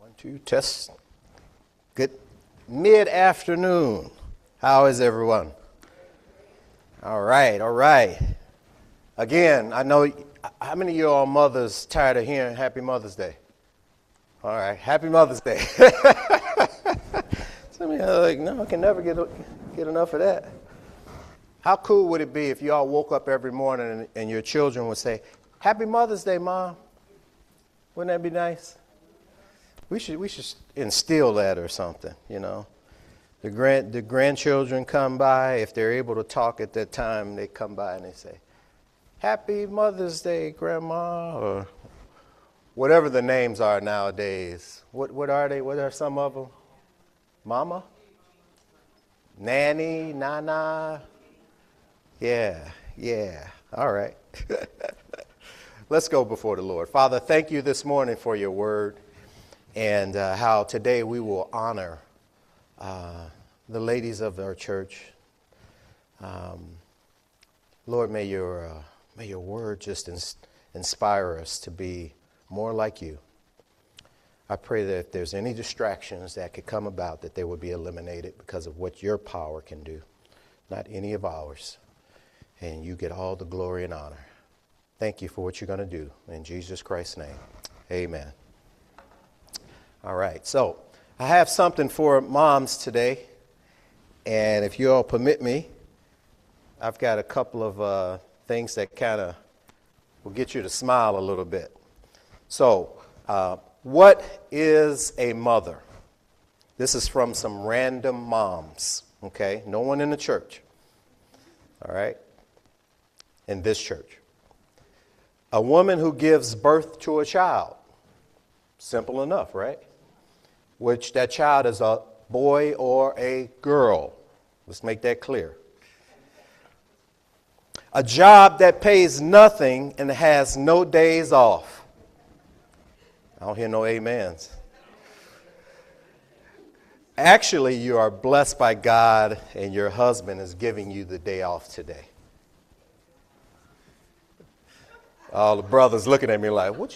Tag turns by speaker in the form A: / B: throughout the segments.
A: Two, test. Good mid-afternoon. How is everyone? All right. Again, I know, how many of you all mothers tired of hearing Happy Mother's Day? All right, Happy Mother's Day. Some of you are like, no, I can never get enough of that. How cool would it be if you all woke up every morning and your children would say, Happy Mother's Day, Mom? Wouldn't that be nice? We should instill that or something, you know. The grandchildren come by. If they're able to talk at that time, they come by and they say, Happy Mother's Day, Grandma, or whatever the names are nowadays. What are they? What are some of them? Mama? Nanny? Nana? Yeah. All right. Let's go before the Lord. Father, thank you this morning for your word. And how today we will honor the ladies of our church. Lord, may your word just inspire us to be more like you. I pray that if there's any distractions that could come about, that they would be eliminated because of what your power can do, not any of ours. And you get all the glory and honor. Thank you for what you're going to do. In Jesus Christ's name, amen. All right, so I have something for moms today, and if you all permit me, I've got a couple of things that kind of will get you to smile a little bit. So, what is a mother? This is from some random moms, okay? No one in the church, all right? In this church. A woman who gives birth to a child. Simple enough, right? Which that child is a boy or a girl. Let's make that clear. A job that pays nothing and has no days off. I don't hear no amens. Actually, you are blessed by God and your husband is giving you the day off today. All the brothers looking at me like, what?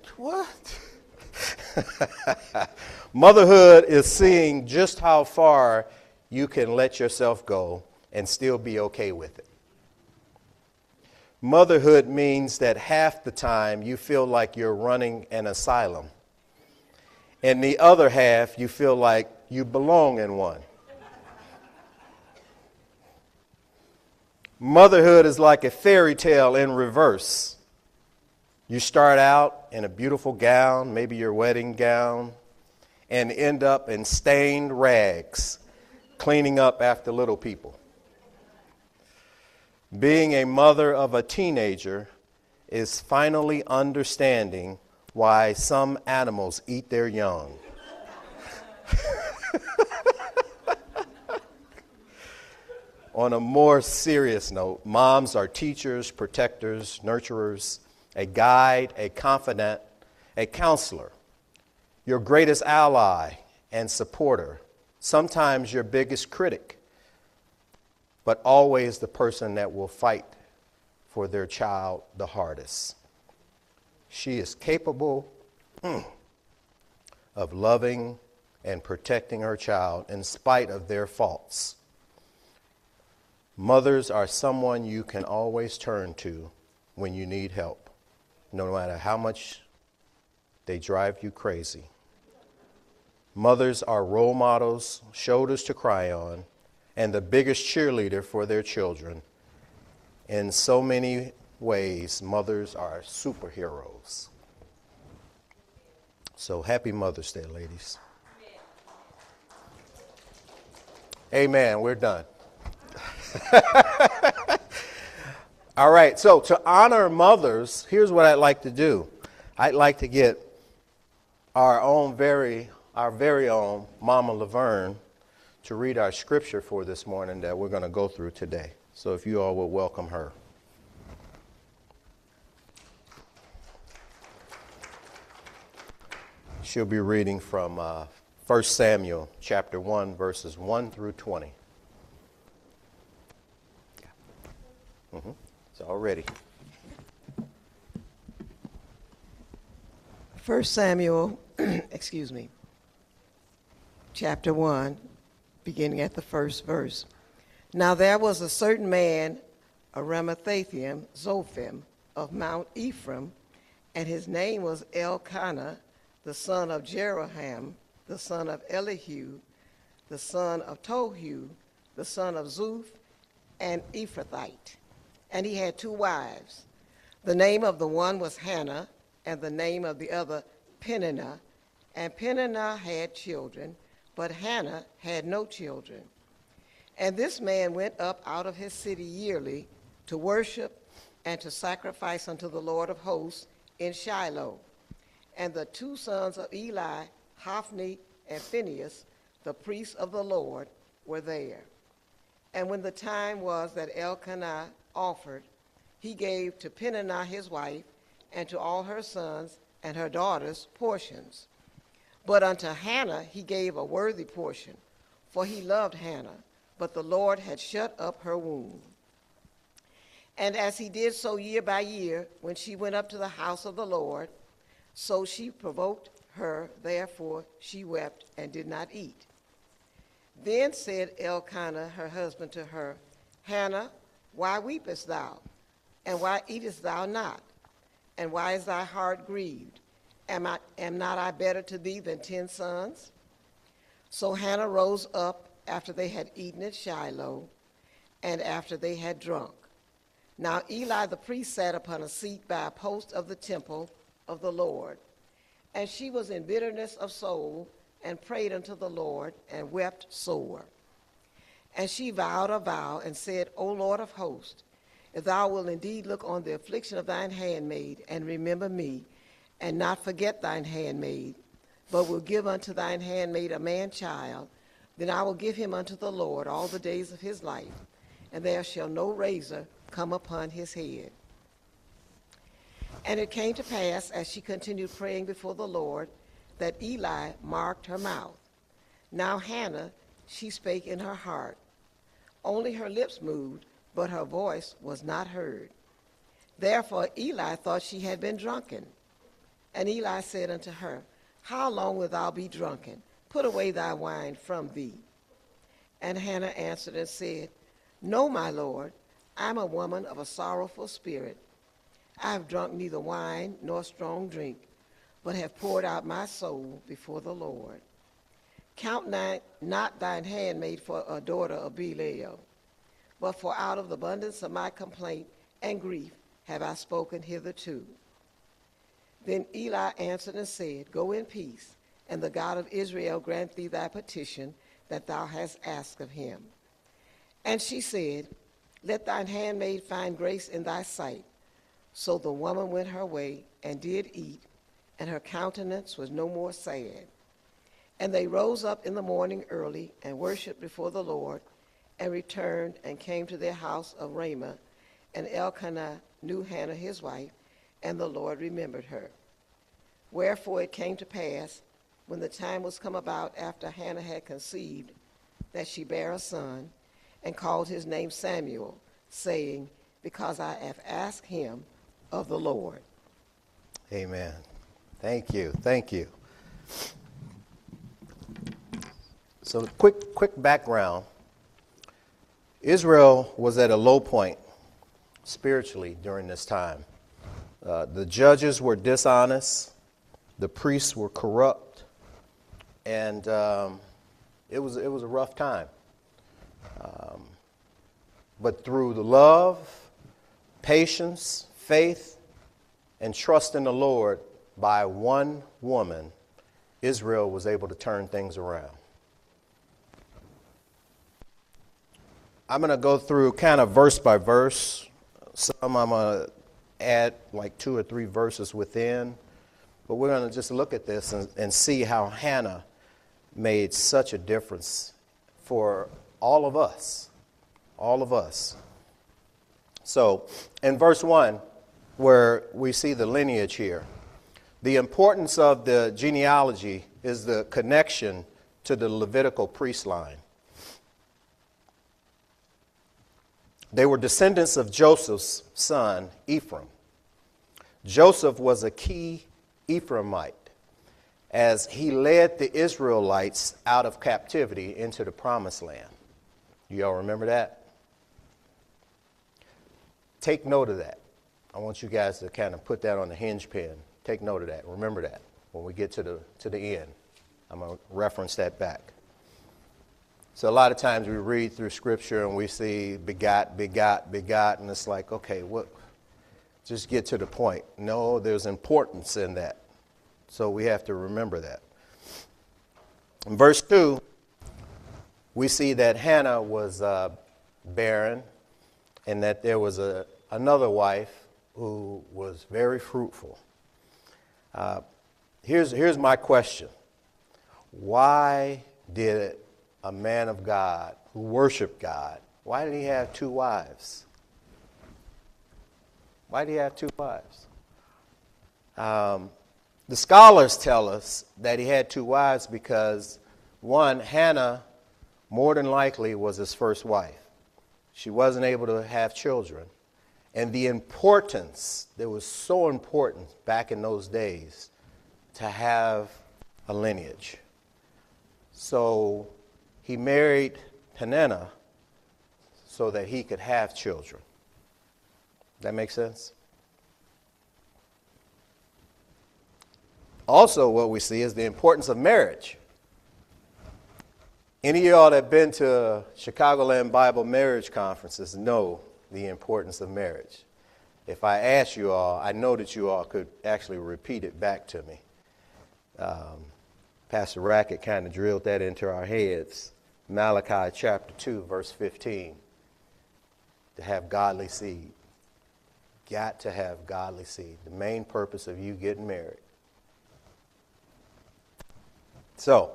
A: Motherhood is seeing just how far you can let yourself go and still be okay with it. Motherhood means that half the time you feel like you're running an asylum. And the other half you feel like you belong in one. Motherhood is like a fairy tale in reverse. You start out in a beautiful gown, maybe your wedding gown, and end up in stained rags, cleaning up after little people. Being a mother of a teenager is finally understanding why some animals eat their young. On a more serious note, moms are teachers, protectors, nurturers, a guide, a confidant, a counselor, your greatest ally and supporter, sometimes your biggest critic, but always the person that will fight for their child the hardest. She is capable of loving and protecting her child in spite of their faults. Mothers are someone you can always turn to when you need help, no matter how much they drive you crazy. Mothers are role models, shoulders to cry on, and the biggest cheerleader for their children. In so many ways, mothers are superheroes. So happy Mother's Day, ladies. Amen. We're done. All right, so to honor mothers, here's what I'd like to do. I'd like to get our very own Mama Laverne to read our scripture for this morning that we're going to go through today. So if you all will welcome her. She'll be reading from 1 Samuel chapter 1, verses 1 through 20. It's all ready.
B: 1 Samuel, excuse me, chapter 1, beginning at the first verse. Now there was a certain man, a Ramathathaim, Zophim, of Mount Ephraim, and his name was Elkanah, the son of Jeroham, the son of Elihu, the son of Tohu, the son of Zuph, an Ephrathite. And he had 2 wives. The name of the one was Hannah, and the name of the other Peninnah. And Peninnah had children, but Hannah had no children. And this man went up out of his city yearly to worship and to sacrifice unto the Lord of hosts in Shiloh. And the 2 sons of Eli, Hophni and Phinehas, the priests of the Lord, were there. And when the time was that Elkanah offered, he gave to Peninnah his wife, and to all her sons and her daughters portions. But unto Hannah he gave a worthy portion, for he loved Hannah, but the Lord had shut up her womb. And as he did so year by year, when she went up to the house of the Lord, so she provoked her, therefore she wept and did not eat. Then said Elkanah her husband to her, Hannah, why weepest thou? And why eatest thou not? And why is thy heart grieved? Am not I better to thee than 10 sons? So Hannah rose up after they had eaten at Shiloh, and after they had drunk. Now Eli the priest sat upon a seat by a post of the temple of the Lord. And she was in bitterness of soul, and prayed unto the Lord, and wept sore. And she vowed a vow, and said, O Lord of hosts, if thou wilt indeed look on the affliction of thine handmaid, and remember me, and not forget thine handmaid, but will give unto thine handmaid a man child, then I will give him unto the Lord all the days of his life, and there shall no razor come upon his head. And it came to pass, as she continued praying before the Lord, that Eli marked her mouth. Now Hannah, she spake in her heart. Only her lips moved, but her voice was not heard. Therefore Eli thought she had been drunken. And Eli said unto her, How long wilt thou be drunken? Put away thy wine from thee. And Hannah answered and said, No, my Lord, I am a woman of a sorrowful spirit. I have drunk neither wine nor strong drink, but have poured out my soul before the Lord. Count not thine handmaid for a daughter of Belial, but for out of the abundance of my complaint and grief have I spoken hitherto. Then Eli answered and said, Go in peace, and the God of Israel grant thee thy petition that thou hast asked of him. And she said, Let thine handmaid find grace in thy sight. So the woman went her way and did eat, and her countenance was no more sad. And they rose up in the morning early and worshipped before the Lord, and returned and came to their house of Ramah. And Elkanah knew Hannah his wife, and the Lord remembered her. Wherefore it came to pass, when the time was come about after Hannah had conceived, that she bare a son, and called his name Samuel, saying, Because I have asked him of the Lord.
A: Amen. Thank you. Thank you. So quick background. Israel was at a low point spiritually during this time. The judges were dishonest. The priests were corrupt. And it was a rough time. But through the love, patience, faith, and trust in the Lord by one woman, Israel was able to turn things around. I'm going to go through kind of verse by verse. Some I'm going to add like 2 or 3 verses within. But we're going to just look at this and see how Hannah made such a difference for all of us. All of us. So in verse 1, where we see the lineage here, the importance of the genealogy is the connection to the Levitical priest line. They were descendants of Joseph's son, Ephraim. Joseph was a key Ephraimite, as he led the Israelites out of captivity into the promised land. You all remember that? Take note of that. I want you guys to kind of put that on the hinge pin. Take note of that. Remember that when we get to the end. I'm going to reference that back. So a lot of times we read through Scripture and we see begot, begot, begot, and it's like, okay, what? Just get to the point. No, there's importance in that. So we have to remember that. In verse 2, we see that Hannah was barren and that there was another wife who was very fruitful. Here's my question. Why did a man of God who worshiped God, why did he have two wives? Why did he have two wives? The scholars tell us that he had two wives because, one, Hannah more than likely was his first wife. She wasn't able to have children. And the importance, it was so important back in those days to have a lineage. So he married Peninnah so that he could have children. That make sense? Also, what we see is the importance of marriage. Any of y'all that have been to Chicagoland Bible marriage conferences know the importance of marriage. If I ask you all, I know that you all could actually repeat it back to me. Pastor Rackett kind of drilled that into our heads. Malachi chapter 2, verse 15. To have godly seed. Got to have godly seed. The main purpose of you getting married. So,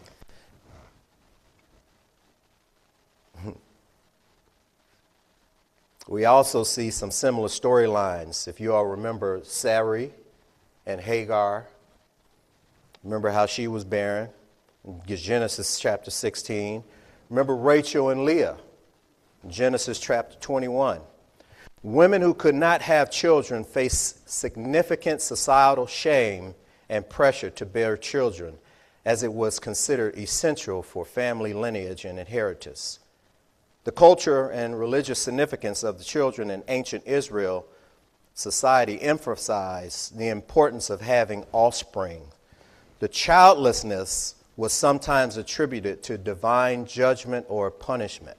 A: we also see some similar storylines. If you all remember Sarai and Hagar, remember how she was barren? Genesis chapter 16. Remember Rachel and Leah, Genesis chapter 21. Women who could not have children faced significant societal shame and pressure to bear children, as it was considered essential for family lineage and inheritance. The culture and religious significance of the children in ancient Israel society emphasized the importance of having offspring. The childlessness was sometimes attributed to divine judgment or punishment.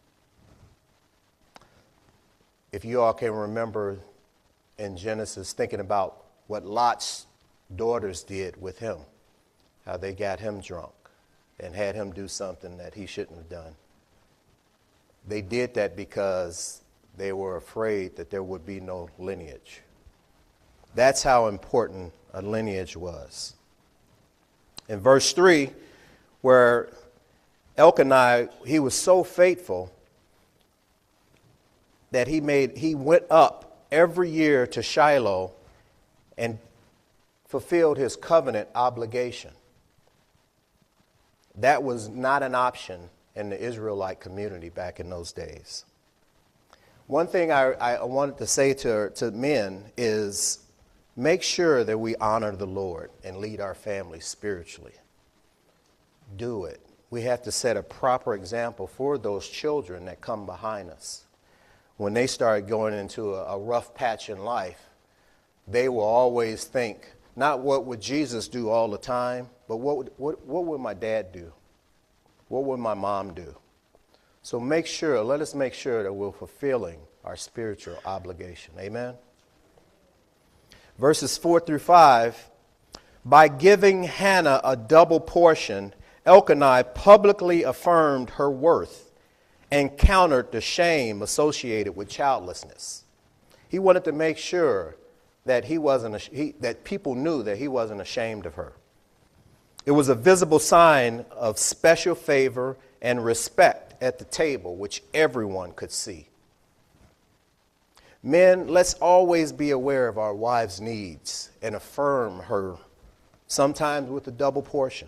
A: If you all can remember in Genesis thinking about what Lot's daughters did with him, how they got him drunk and had him do something that he shouldn't have done. They did that because they were afraid that there would be no lineage. That's how important a lineage was. In verse 3, where Elkanah, he was so faithful that he went up every year to Shiloh and fulfilled his covenant obligation. That was not an option in the Israelite community back in those days. One thing I wanted to say to men is make sure that we honor the Lord and lead our families spiritually. Do it. We have to set a proper example for those children that come behind us. When they start going into a rough patch in life, they will always think, not what would Jesus do all the time, but what would my dad do? What would my mom do? So let us make sure that we're fulfilling our spiritual obligation. Amen? Verses 4 through 5, by giving Hannah a double portion, Elkanah publicly affirmed her worth and countered the shame associated with childlessness. He wanted to make sure that that people knew that he wasn't ashamed of her. It was a visible sign of special favor and respect at the table, which everyone could see. Men, let's always be aware of our wives' needs and affirm her, sometimes with a double portion.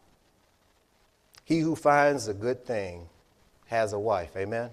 A: He who finds a good thing has a wife. Amen?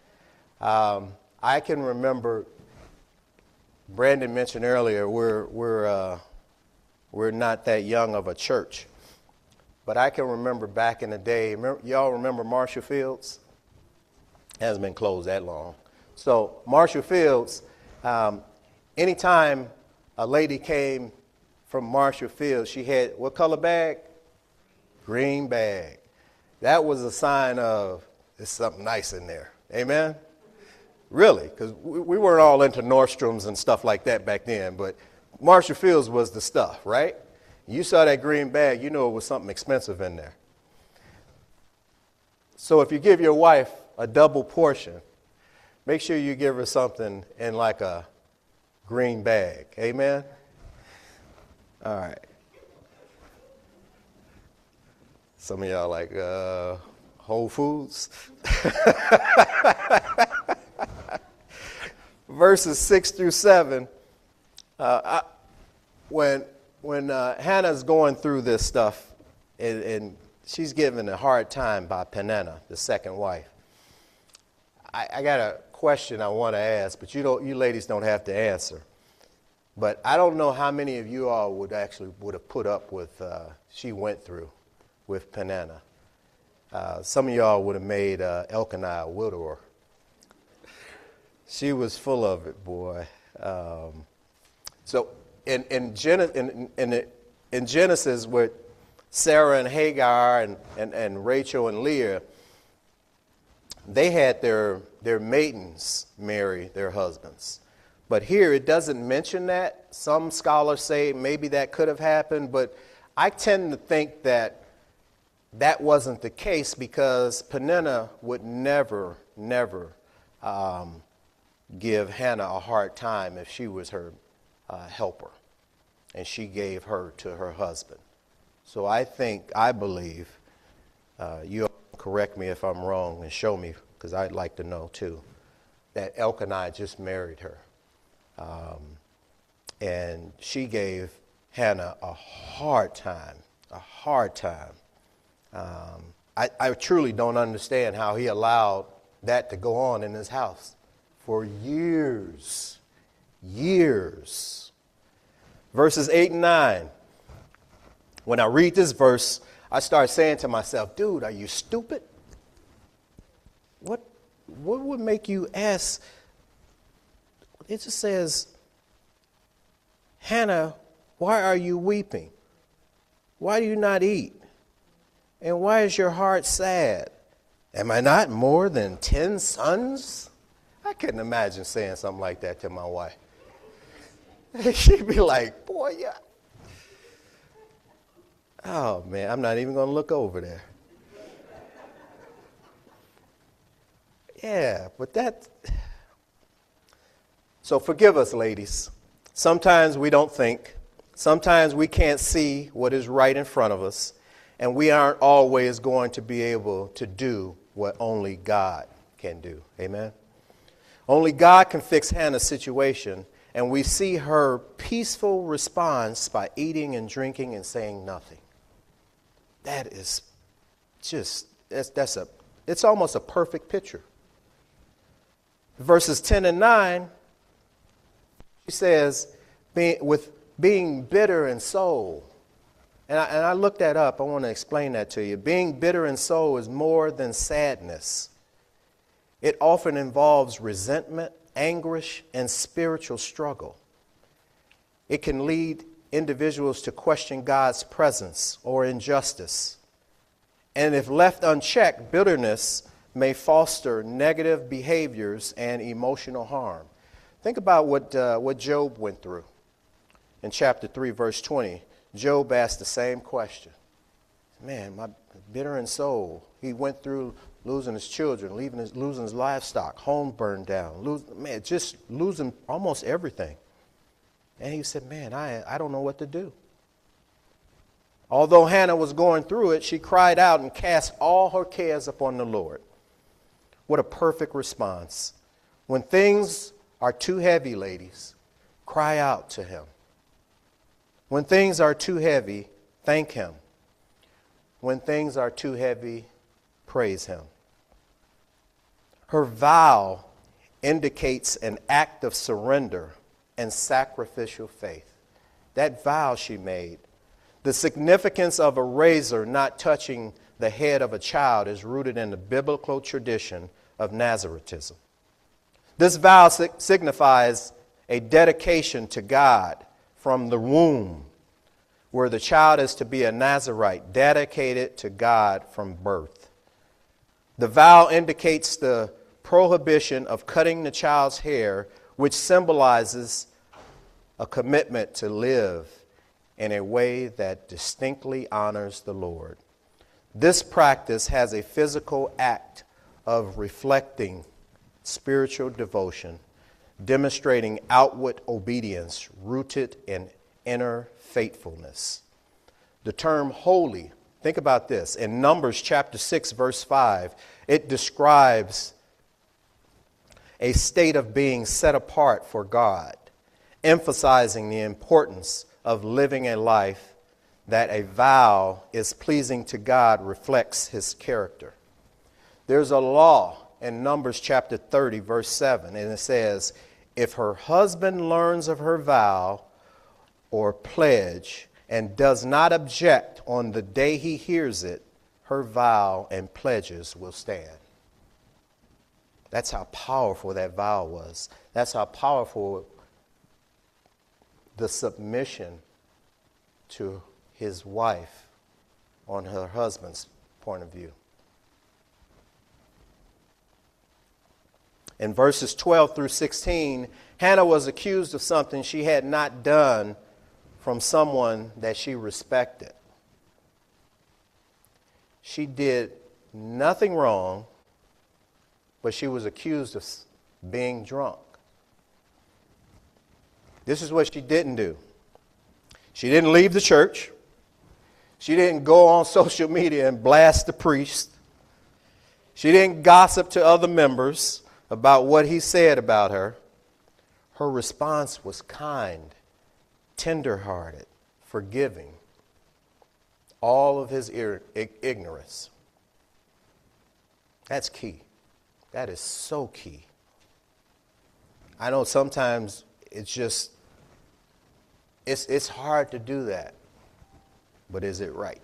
A: I can remember, Brandon mentioned earlier, we're We're not that young of a church. But I can remember back in the day, y'all remember Marshall Fields? It hasn't been closed that long. So Marshall Fields, anytime a lady came from Marshall Fields, she had what color bag? Green bag. That was a sign of there's something nice in there. Amen? Really, because we weren't all into Nordstroms and stuff like that back then, but Marshall Fields was the stuff, right? You saw that green bag, you know it was something expensive in there. So if you give your wife a double portion, make sure you give her something in like a green bag. Amen? All right. Some of y'all like Whole Foods. Verses 6 through 7. When Hannah's going through this stuff, and she's given a hard time by Peninnah, the second wife, I got a question I want to ask, but you ladies don't have to answer. But I don't know how many of you all would have put up with she went through with Peninnah. Some of y'all would have made Elkanah a widower. She was full of it, boy. So in Genesis, with Sarah and Hagar and Rachel and Leah, they had their maidens marry their husbands. But here it doesn't mention that. Some scholars say maybe that could have happened, but I tend to think that wasn't the case, because Peninnah would never give Hannah a hard time if she was her helper, and she gave her to her husband. So I believe, you correct me if I'm wrong and show me, because I'd like to know too, that Elkanah just married her. And she gave Hannah a hard time. I truly don't understand how he allowed that to go on in his house for years. Verses 8 and 9. When I read this verse, I start saying to myself, dude, are you stupid? What would make you ask? It just says, Hannah, why are you weeping? Why do you not eat? And why is your heart sad? Am I not more than 10 sons? I couldn't imagine saying something like that to my wife. She'd be like, boy, yeah. Oh, man, I'm not even going to look over there. Yeah, but so forgive us, ladies. Sometimes we don't think. Sometimes we can't see what is right in front of us. And we aren't always going to be able to do what only God can do. Amen? Only God can fix Hannah's situation. And we see her peaceful response by eating and drinking and saying nothing. That is just, it's almost a perfect picture. Verses 10 and 9, she says, being bitter in soul. And I looked that up. I want to explain that to you. Being bitter in soul is more than sadness. It often involves resentment, anguish, and spiritual struggle. It can lead individuals to question God's presence or injustice. And if left unchecked, bitterness may foster negative behaviors and emotional harm. Think about what Job went through. In chapter 3, verse 20, Job asked the same question. Man, my bitter in soul. He went through losing his children, losing his livestock, home burned down, just losing almost everything. And he said, man, I don't know what to do. Although Hannah was going through it, she cried out and cast all her cares upon the Lord. What a perfect response. When things are too heavy, ladies, cry out to him. When things are too heavy, thank him. When things are too heavy, praise him. Her vow indicates an act of surrender and sacrificial faith. that vow she made. The significance of a razor not touching the head of a child is rooted in the biblical tradition of Nazaretism. This vow signifies a dedication to God from the womb, where the child is to be a Nazarite, dedicated to God from birth. The vow indicates the prohibition of cutting the child's hair, which symbolizes a commitment to live in a way that distinctly honors the Lord. This practice has a physical act of reflecting spiritual devotion, demonstrating outward obedience rooted in inner faithfulness. The term holy, think about this. In Numbers chapter 6, verse 5, it describes a state of being set apart for God, emphasizing the importance of living a life that a vow is pleasing to God reflects his character. There's a law in Numbers chapter 30, verse 7, and it says, if her husband learns of her vow or pledge and does not object on the day he hears it, her vow and pledges will stand. That's how powerful that vow was. That's how powerful the submission to his wife on her husband's point of view. In verses 12 through 16, Hannah was accused of something she had not done from someone that she respected. She did nothing wrong, but she was accused of being drunk. This is what she didn't do. She didn't leave the church. She didn't go on social media and blast the priest. She didn't gossip to other members about what he said about her. Her response was kind, tender-hearted, forgiving all of his ignorance. That's key. That is so key. I know sometimes it's hard to do that, but is it right?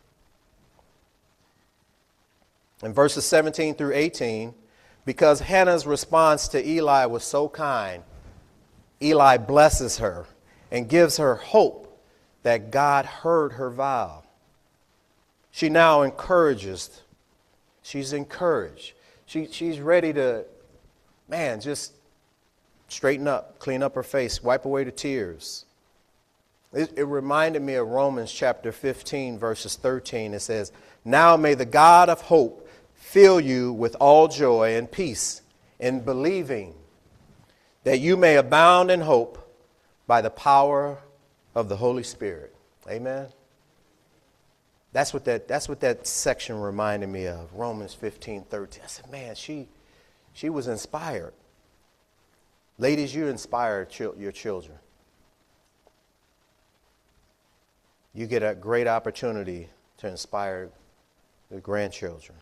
A: In verses 17 through 18, because Hannah's response to Eli was so kind, Eli blesses her and gives her hope that God heard her vow. She now encourages. She's encouraged. She's ready to, just straighten up, clean up her face, wipe away the tears. It reminded me of Romans chapter 15, verses 13. It says, now may the God of hope fill you with all joy and peace in believing, that you may abound in hope by the power of the Holy Spirit. Amen. That's what that section reminded me of, Romans 15:13. I said, man, she was inspired. Ladies, you inspire your children. You get a great opportunity to inspire the grandchildren.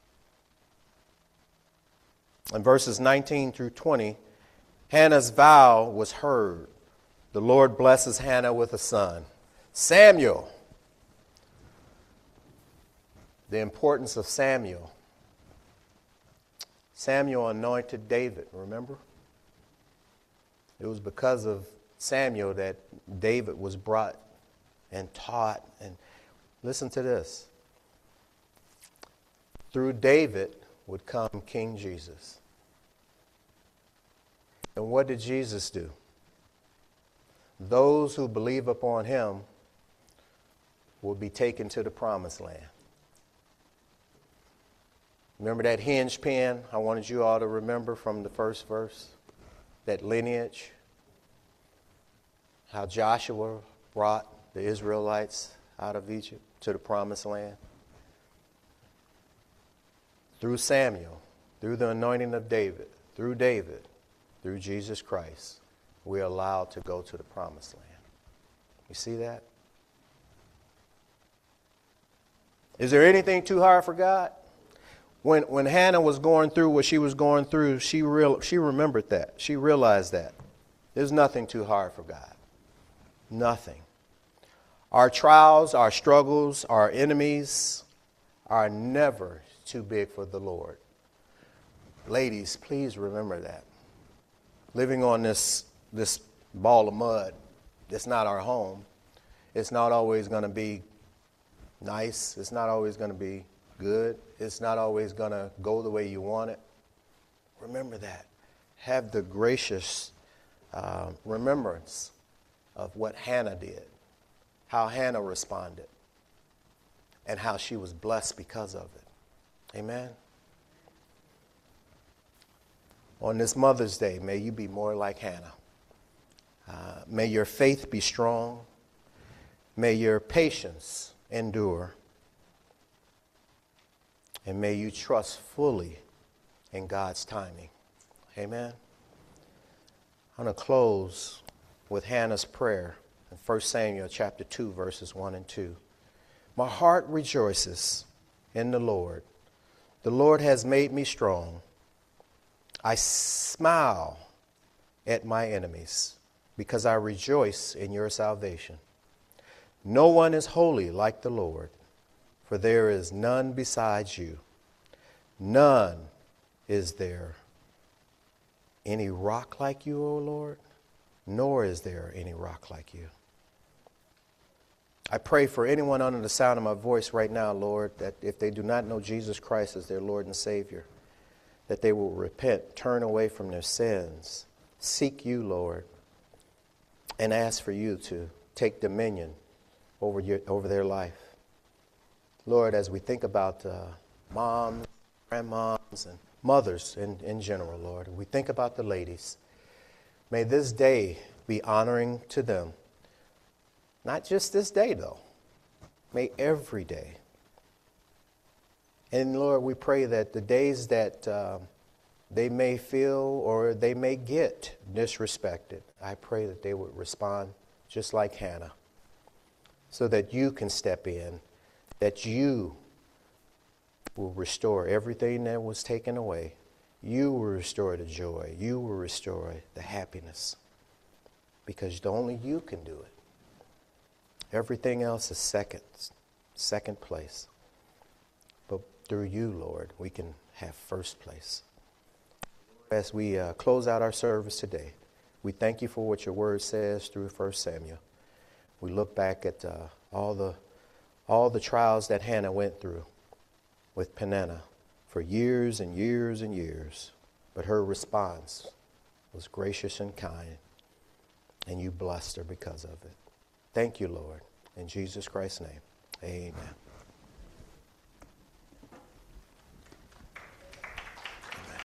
A: In verses 19 through 20, Hannah's vow was heard. The Lord blesses Hannah with a son, Samuel. The importance of Samuel. Samuel anointed David, remember? It was because of Samuel that David was brought and taught. And listen to this. Through David would come King Jesus. And what did Jesus do? Those who believe upon him will be taken to the promised land. Remember that hinge pin I wanted you all to remember from the first verse? That lineage? How Joshua brought the Israelites out of Egypt to the promised land? Through Samuel, through the anointing of David, through Jesus Christ, we're allowed to go to the promised land. You see that? Is there anything too hard for God? When Hannah was going through what she was going through, she remembered that. She realized that. There's nothing too hard for God. Nothing. Our trials, our struggles, our enemies are never too big for the Lord. Ladies, please remember that. Living on this ball of mud, it's not our home. It's not always going to be nice. It's not always going to be good. It's not always going to go the way you want it. Remember that. Have the gracious remembrance of what Hannah did, how Hannah responded, and how she was blessed because of it. Amen. On this Mother's Day, may you be more like Hannah. May your faith be strong. May your patience endure. And may you trust fully in God's timing. Amen. I'm going to close with Hannah's prayer in 1 Samuel chapter 2, verses 1 and 2. My heart rejoices in the Lord. The Lord has made me strong. I smile at my enemies because I rejoice in your salvation. No one is holy like the Lord, for there is none besides you. None is there any rock like you, O Lord, nor is there any rock like you. I pray for anyone under the sound of my voice right now, Lord, that if they do not know Jesus Christ as their Lord and Savior, that they will repent, turn away from their sins, seek you, Lord, and ask for you to take dominion over their life. Lord, as we think about moms, grandmoms, and mothers in general, Lord, we think about the ladies. May this day be honoring to them. Not just this day, though. May every day. And Lord, we pray that the days that they may feel or they may get disrespected, I pray that they would respond just like Hannah, so that you can step in, that you will restore everything that was taken away. You will restore the joy. You will restore the happiness, because only you can do it. Everything else is second place. But through you, Lord, we can have first place. As we close out our service today, we thank you for what your word says through 1 Samuel. We look back at all the trials that Hannah went through with Peninnah for years and years and years. But her response was gracious and kind, and you blessed her because of it. Thank you, Lord. In Jesus Christ's name, amen.